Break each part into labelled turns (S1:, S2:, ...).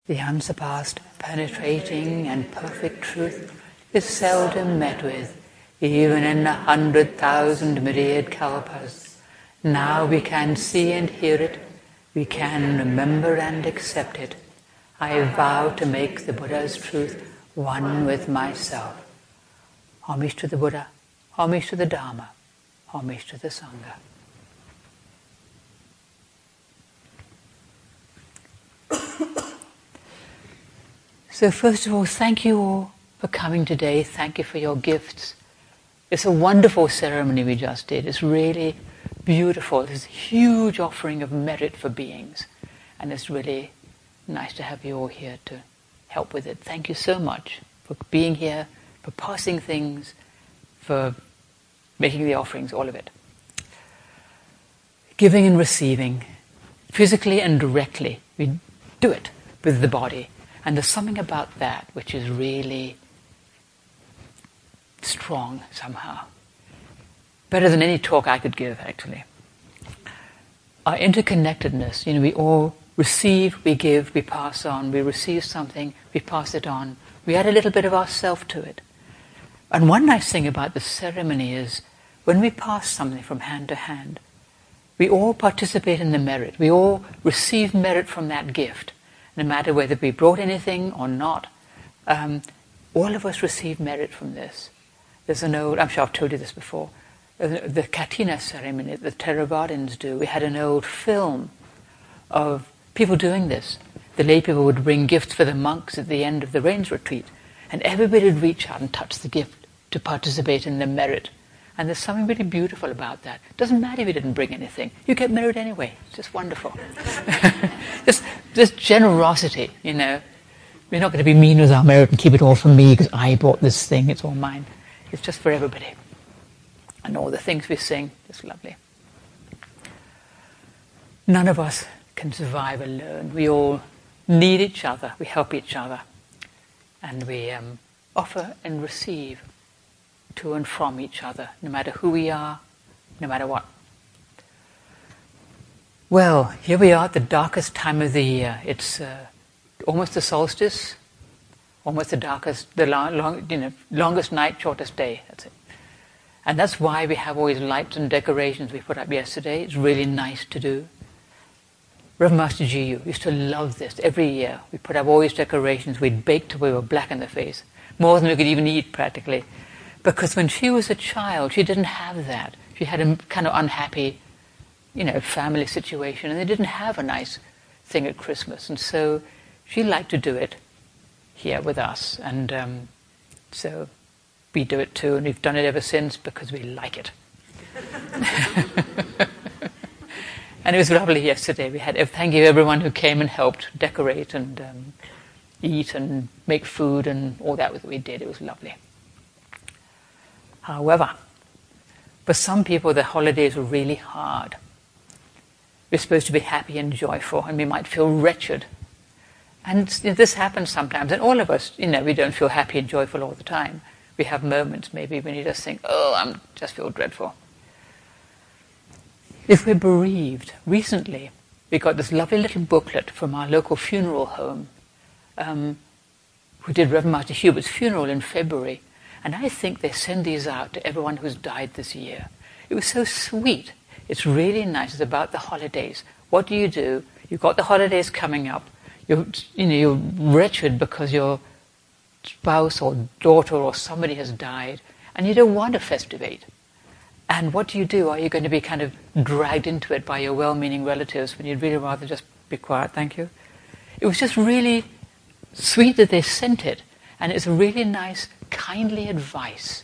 S1: The unsurpassed, penetrating and perfect truth is seldom met with, even in 100,000 myriad kalpas. Now we can see and hear it, we can remember and accept it. I vow to make the Buddha's truth one with myself. Homage to the Buddha, homage to the Dharma, homage to the Sangha. So first of all, thank you all for coming today. Thank you for your gifts. It's a wonderful ceremony we just did. It's really beautiful. It's a huge offering of merit for beings. And it's really nice to have you all here to help with it. Thank you so much for being here, for passing things, for making the offerings, all of it. Giving and receiving, physically and directly. We do it with the body. And there's something about that which is really strong somehow. Better than any talk I could give, actually. Our interconnectedness, we all receive, we give, we pass on. We receive something, we pass it on. We add a little bit of ourself to it. And one nice thing about the ceremony is when we pass something from hand to hand, we all participate in the merit. We all receive merit from that gift. No matter whether we brought anything or not, all of us receive merit from this. There's an old, I'm sure I've told you this before, the Katina ceremony that the Theravadins do. We had an old film of people doing this. The lay people would bring gifts for the monks at the end of the rains retreat, and everybody would reach out and touch the gift to participate in the merit. And there's something really beautiful about that. It doesn't matter if you didn't bring anything. You get merit anyway. It's just wonderful. Just generosity, We're not going to be mean with our merit and keep it all for me because I bought this thing, it's all mine. It's just for everybody. And all the things we sing, it's lovely. None of us can survive alone. We all need each other. We help each other. And we offer and receive to and from each other, no matter who we are, no matter what. Well, here we are at the darkest time of the year. It's almost the solstice, almost the darkest, longest night, shortest day. That's it. And that's why we have all these lights and decorations we put up yesterday. It's really nice to do. Reverend Master Jiyu used to love this. Every year we put up all these decorations. We'd bake till we were black in the face, more than we could even eat practically. Because when she was a child, she didn't have that. She had a kind of unhappy, family situation, and they didn't have a nice thing at Christmas. And so she liked to do it here with us. And so we do it too, and we've done it ever since because we like it. And it was lovely yesterday. We had thank you everyone who came and helped decorate and eat and make food and all that we did. It was lovely. However, for some people the holidays are really hard. We're supposed to be happy and joyful, and we might feel wretched. And this happens sometimes, and all of us, we don't feel happy and joyful all the time. We have moments maybe when you just think, I just feel dreadful. If we're bereaved, recently we got this lovely little booklet from our local funeral home, who did Reverend Master Hubert's funeral in February. And I think they send these out to everyone who's died this year. It was so sweet. It's really nice. It's about the holidays. What do? You've got the holidays coming up. You're wretched because your spouse or daughter or somebody has died, and you don't want to festivate. And what do? Are you going to be kind of dragged into it by your well-meaning relatives when you'd really rather just be quiet? Thank you. It was just really sweet that they sent it, and it's a really nice, kindly advice,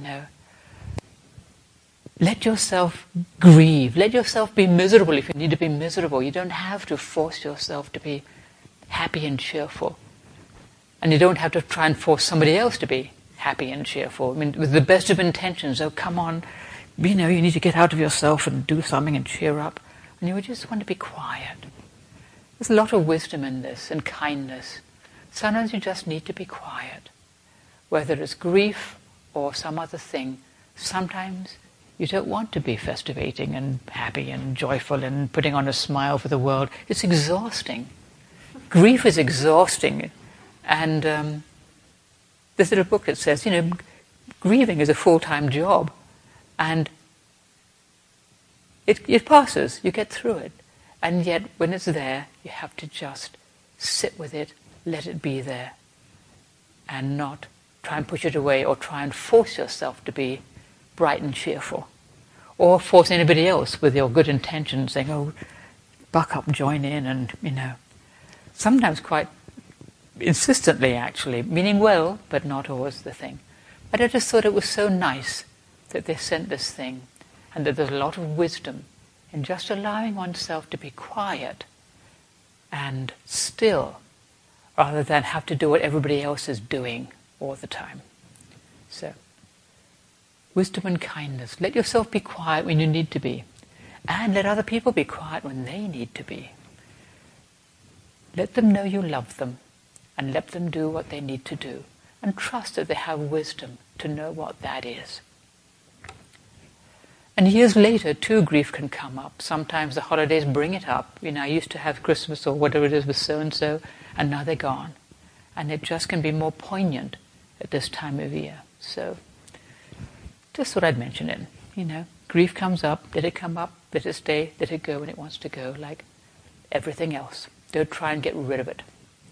S1: Let yourself grieve. Let yourself be miserable if you need to be miserable. You don't have to force yourself to be happy and cheerful. And you don't have to try and force somebody else to be happy and cheerful. With the best of intentions, come on, you need to get out of yourself and do something and cheer up. And you just want to be quiet. There's a lot of wisdom in this and kindness. Sometimes you just need to be quiet. Whether it's grief or some other thing, sometimes you don't want to be festivating and happy and joyful and putting on a smile for the world. It's exhausting. grief is exhausting. And there's a little book that says, grieving is a full-time job. And it passes, you get through it. And yet, when it's there, you have to just sit with it, let it be there, and not try and push it away or try and force yourself to be bright and cheerful. Or force anybody else with your good intentions, saying, oh, buck up, join in, and, sometimes quite insistently, actually, meaning well, but not always the thing. But I just thought it was so nice that they sent this thing, and that there's a lot of wisdom in just allowing oneself to be quiet and still, rather than have to do what everybody else is doing all the time. So, wisdom and kindness. Let yourself be quiet when you need to be, and let other people be quiet when they need to be. Let them know you love them, and let them do what they need to do, and trust that they have wisdom to know what that is. And years later, too, grief can come up. Sometimes the holidays bring it up. I used to have Christmas or whatever it is with so-and-so, and now they're gone. And it just can be more poignant at this time of year. So, just thought I'd mention it. Grief comes up, let it come up, let it stay, let it go when it wants to go, like everything else. Don't try and get rid of it.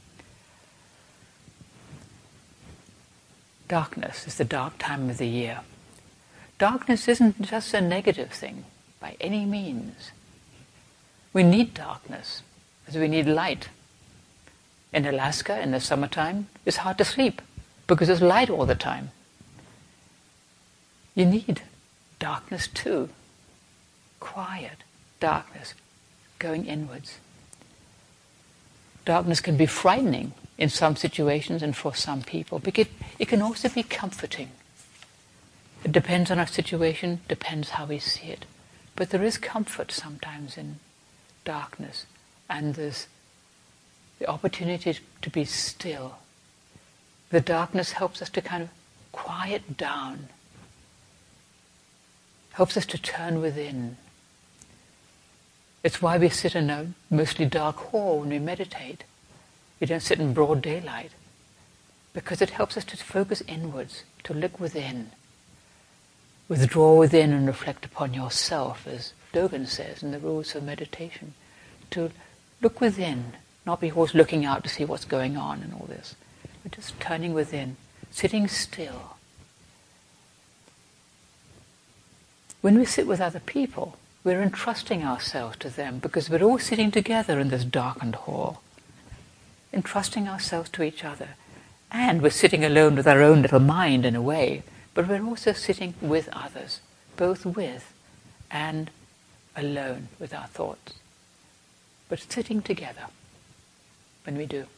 S1: Darkness is the dark time of the year. Darkness isn't just a negative thing, by any means. We need darkness, as we need light. In Alaska, in the summertime, it's hard to sleep, because there's light all the time. You need darkness too. Quiet darkness, going inwards. Darkness can be frightening in some situations and for some people, because it can also be comforting. It depends on our situation, depends how we see it. But there is comfort sometimes in darkness, and there's the opportunity to be still. The darkness helps us to kind of quiet down, helps us to turn within. It's why we sit in a mostly dark hall when we meditate. We don't sit in broad daylight, because it helps us to focus inwards, to look within. Withdraw within and reflect upon yourself, as Dogen says in the Rules of Meditation. To look within, not be always looking out to see what's going on and all this, but just turning within, sitting still. When we sit with other people, we're entrusting ourselves to them, because we're all sitting together in this darkened hall, entrusting ourselves to each other. And we're sitting alone with our own little mind in a way, but we're also sitting with others, both with and alone with our thoughts. But sitting together when we do.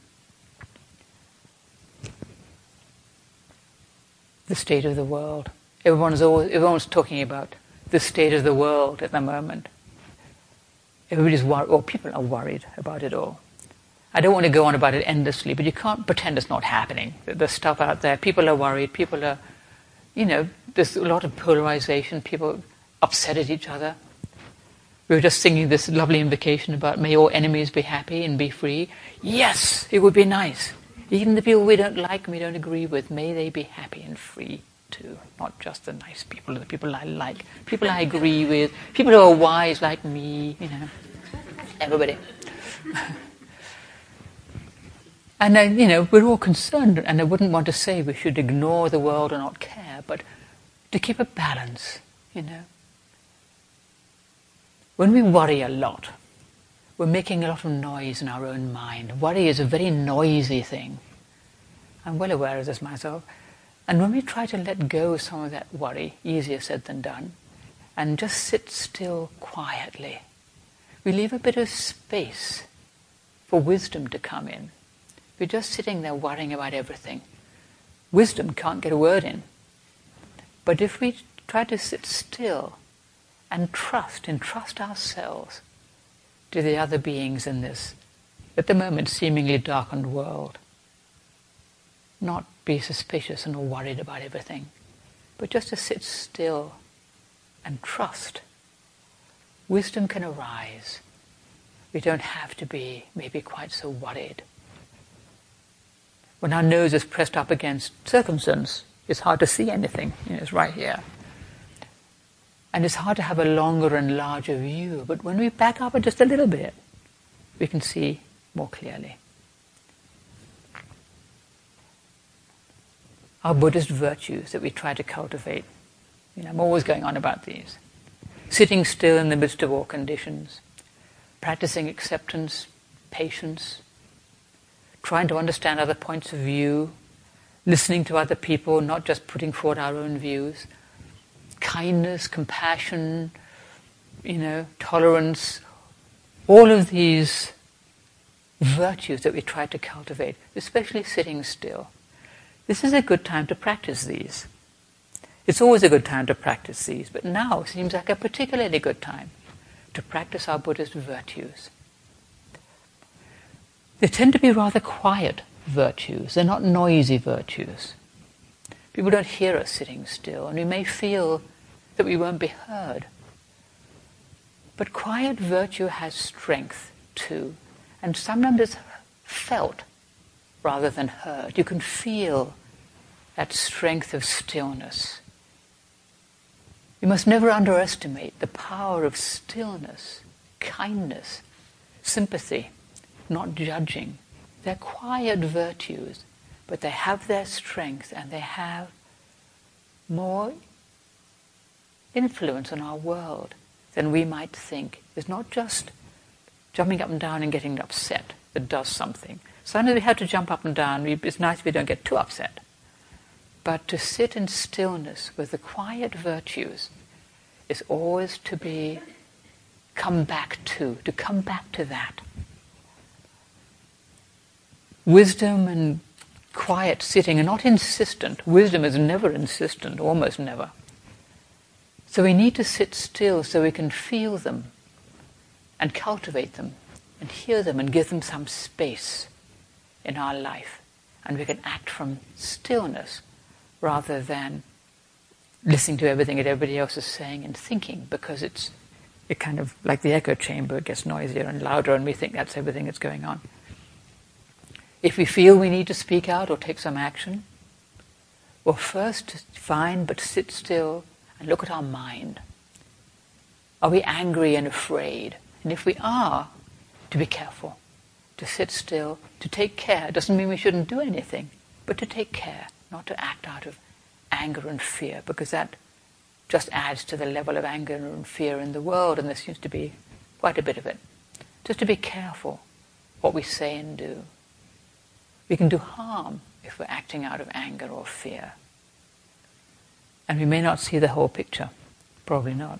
S1: The state of the world. Everyone's talking about the state of the world at the moment. Everybody's worried, or people are worried about it all. I don't want to go on about it endlessly, but you can't pretend it's not happening. There's stuff out there. People are worried. People are, there's a lot of polarization. People upset at each other. We were just singing this lovely invocation about may all enemies be happy and be free. Yes, it would be nice. Even the people we don't like and we don't agree with, may they be happy and free too. Not just the nice people, the people I like, people I agree with, people who are wise like me, everybody. And we're all concerned, and I wouldn't want to say we should ignore the world or not care, but to keep a balance, When we worry a lot, we're making a lot of noise in our own mind. Worry is a very noisy thing. I'm well aware of this myself. And when we try to let go of some of that worry, easier said than done, and just sit still quietly, we leave a bit of space for wisdom to come in. We're just sitting there worrying about everything. Wisdom can't get a word in. But if we try to sit still and entrust ourselves to the other beings in this, at the moment, seemingly darkened world, not be suspicious and all worried about everything, but just to sit still and trust, wisdom can arise. we don't have to be maybe quite so worried. When our nose is pressed up against circumstance, it's hard to see anything. It's right here. And it's hard to have a longer and larger view. But when we back up just a little bit, we can see more clearly. Our Buddhist virtues that we try to cultivate. I'm always going on about these. Sitting still in the midst of all conditions. Practicing acceptance, patience. Trying to understand other points of view. Listening to other people, not just putting forward our own views. Kindness, compassion, tolerance. All of these virtues that we try to cultivate, especially sitting still. This is a good time to practice these. It's always a good time to practice these, but now seems like a particularly good time to practice our Buddhist virtues. They tend to be rather quiet virtues. They're not noisy virtues. People don't hear us sitting still, and we may feel that we won't be heard. But quiet virtue has strength too, and sometimes it's felt rather than heard. You can feel that strength of stillness. We must never underestimate the power of stillness, kindness, sympathy, not judging. They're quiet virtues, but they have their strength and they have more influence on our world than we might think. It's not just jumping up and down and getting upset that does something. Sometimes we have to jump up and down. It's nice if we don't get too upset. But to sit in stillness with the quiet virtues is always to come back to that. Wisdom and quiet sitting are not insistent. Wisdom is never insistent, almost never. So we need to sit still so we can feel them and cultivate them and hear them and give them some space in our life. And we can act from stillness rather than listening to everything that everybody else is saying and thinking, because it kind of, like the echo chamber, it gets noisier and louder and we think that's everything that's going on. If we feel we need to speak out or take some action, well, first find but sit still and look at our mind. Are we angry and afraid? And if we are, to be careful, to sit still, to take care. Doesn't mean we shouldn't do anything, but to take care, not to act out of anger and fear, because that just adds to the level of anger and fear in the world, and there seems to be quite a bit of it. Just to be careful what we say and do. We can do harm if we're acting out of anger or fear. And we may not see the whole picture. Probably not.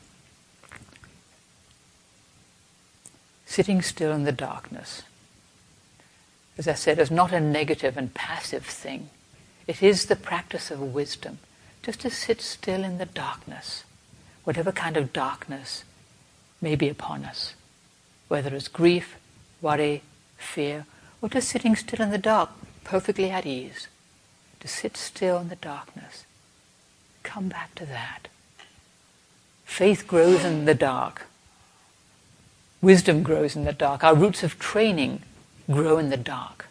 S1: Sitting still in the darkness, as I said, is not a negative and passive thing. It is the practice of wisdom, just to sit still in the darkness, whatever kind of darkness may be upon us, whether it's grief, worry, fear, or just sitting still in the dark, perfectly at ease. To sit still in the darkness. Come back to that. Faith grows in the dark. Wisdom grows in the dark. Our roots of training grow in the dark.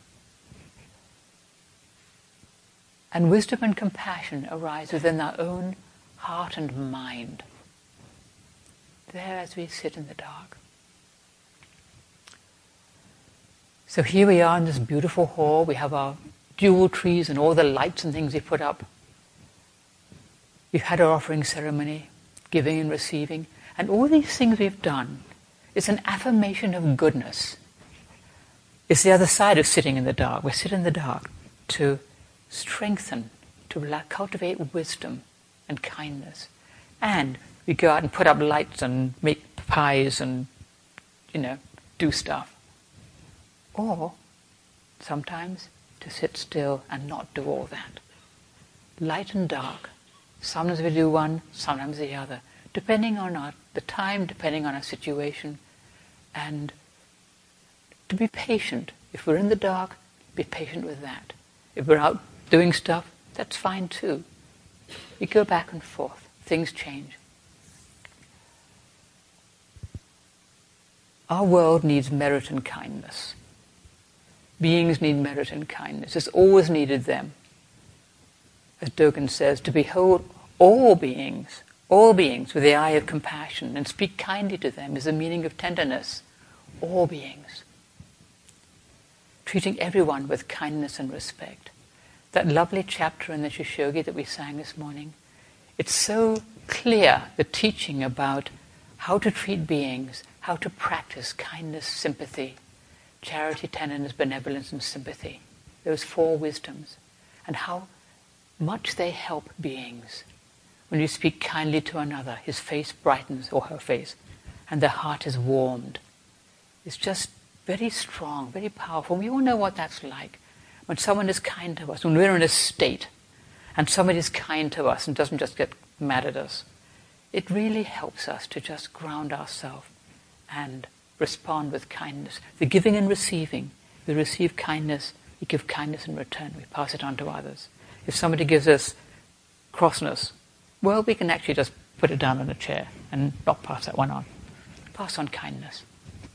S1: And wisdom and compassion arise within our own heart and mind. There as we sit in the dark. So here we are in this beautiful hall. We have our jewel trees and all the lights and things we put up. We've had our offering ceremony, giving and receiving. And all these things we've done is an affirmation of goodness. It's the other side of sitting in the dark. We sit in the dark to strengthen, to cultivate wisdom and kindness. And we go out and put up lights and make pies and, do stuff. Or sometimes to sit still and not do all that. Light and dark. Sometimes we do one, sometimes the other, depending on the time, depending on our situation. And to be patient. If we're in the dark, be patient with that. If we're out doing stuff, that's fine too. We go back and forth. Things change. Our world needs merit and kindness. Beings need merit and kindness. It's always needed them. As Dogen says, to behold all beings with the eye of compassion and speak kindly to them is the meaning of tenderness. All beings. Treating everyone with kindness and respect. That lovely chapter in the Shishoggi that we sang this morning, it's so clear, the teaching about how to treat beings, how to practice kindness, sympathy, charity, tenderness, benevolence, and sympathy. Those 4 wisdoms. And how much they help beings. When you speak kindly to another, his face brightens, or her face, and their heart is warmed. It's just very strong, very powerful. We all know what that's like. When someone is kind to us, when we're in a state, and somebody is kind to us and doesn't just get mad at us, it really helps us to just ground ourselves and respond with kindness. The giving and receiving. We receive kindness, we give kindness in return, we pass it on to others. If somebody gives us crossness, well, we can actually just put it down on a chair and not pass that one on. Pass on kindness.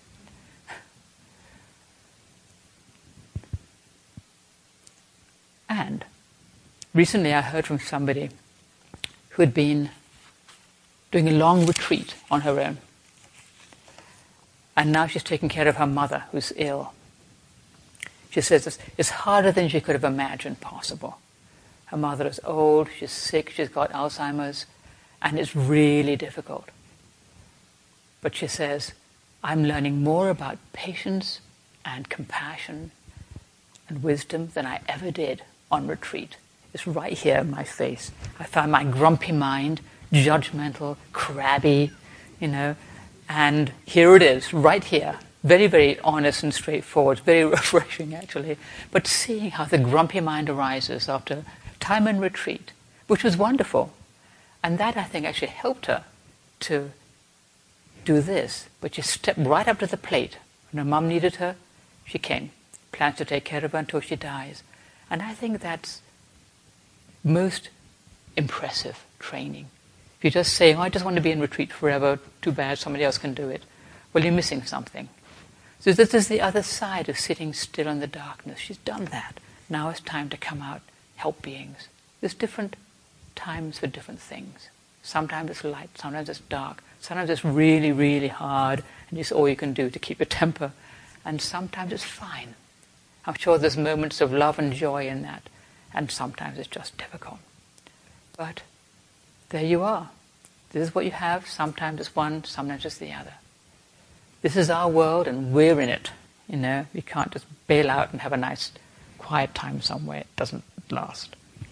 S1: And recently I heard from somebody who had been doing a long retreat on her own. And now she's taking care of her mother, who's ill. She says it's harder than she could have imagined possible. Her mother is old, she's sick, she's got Alzheimer's, and it's really difficult. But she says, I'm learning more about patience and compassion and wisdom than I ever did on retreat. It's right here in my face. I found my grumpy mind, judgmental, crabby, and here it is, right here. Very, very honest and straightforward, very refreshing actually. But seeing how the grumpy mind arises after time in retreat, which was wonderful. And that, I think, actually helped her to do this. But she stepped right up to the plate. When her mum needed her, she came. Plans to take care of her until she dies. And I think that's most impressive training. If you just say, I just want to be in retreat forever, too bad, somebody else can do it. Well, you're missing something. So this is the other side of sitting still in the darkness. She's done that. Now it's time to come out, help beings. There's different times for different things. Sometimes it's light, sometimes it's dark, sometimes it's really, really hard, and it's all you can do to keep your temper. And sometimes it's fine. I'm sure there's moments of love and joy in that, and sometimes it's just difficult. But there you are. This is what you have. Sometimes it's one, sometimes it's the other. This is our world and we're in it. We can't just bail out and have a nice quiet time somewhere. It doesn't last.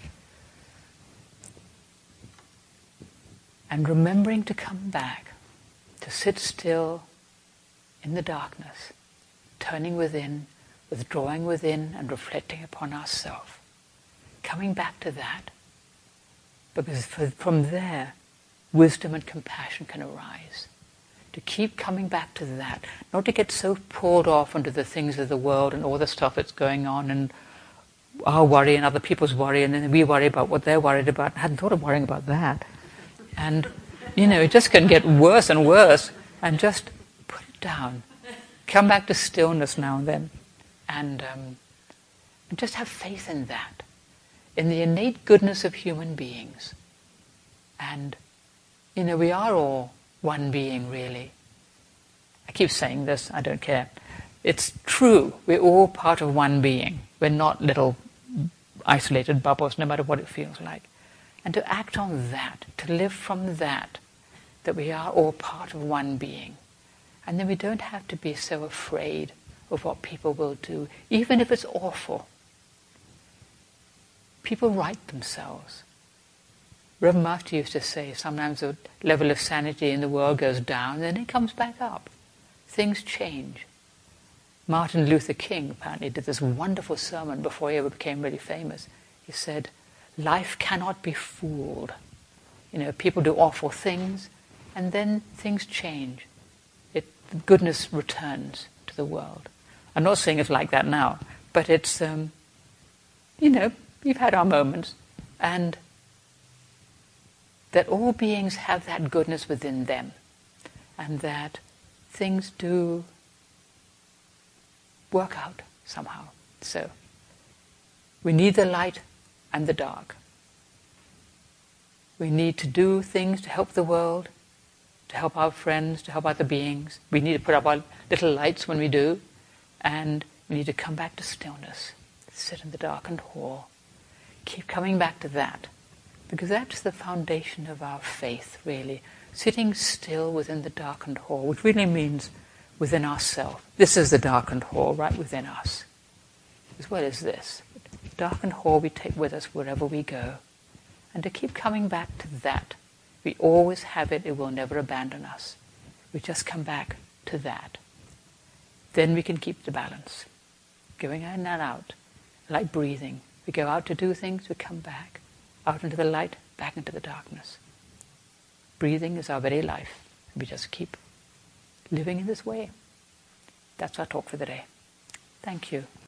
S1: And remembering to come back, to sit still in the darkness, turning within, withdrawing within and reflecting upon ourselves. Coming back to that. Because from there, wisdom and compassion can arise. To keep coming back to that, not to get so pulled off into the things of the world and all the stuff that's going on and our worry and other people's worry, and then we worry about what they're worried about. I hadn't thought of worrying about that. And, it just can get worse and worse, and just put it down. Come back to stillness now and then, and just have faith in that, in the innate goodness of human beings. And, we are all one being, really. I keep saying this, I don't care. It's true, we're all part of one being. We're not little isolated bubbles, no matter what it feels like. And to act on that, to live from that we are all part of one being. And then we don't have to be so afraid of what people will do, even if it's awful. People right themselves. Reverend Master used to say sometimes the level of sanity in the world goes down and then it comes back up. Things change. Martin Luther King apparently did this wonderful sermon before he ever became really famous. He said, life cannot be fooled. People do awful things and then things change. Goodness returns to the world. I'm not saying it's like that now, but it's, we've had our moments, and that all beings have that goodness within them, and that things do work out somehow. So, we need the light and the dark. We need to do things to help the world, to help our friends, to help other beings. We need to put up our little lights when we do, and we need to come back to stillness, sit in the darkened hall. Keep coming back to that, because that's the foundation of our faith, really. Sitting still within the darkened hall, which really means within ourselves. This is the darkened hall right within us, as well as this. The darkened hall we take with us wherever we go. And to keep coming back to that. We always have it, it will never abandon us. We just come back to that. Then we can keep the balance. Going in and out, like breathing. We go out to do things, we come back. Out into the light, back into the darkness. Breathing is our very life. We just keep living in this way. That's our talk for the day. Thank you.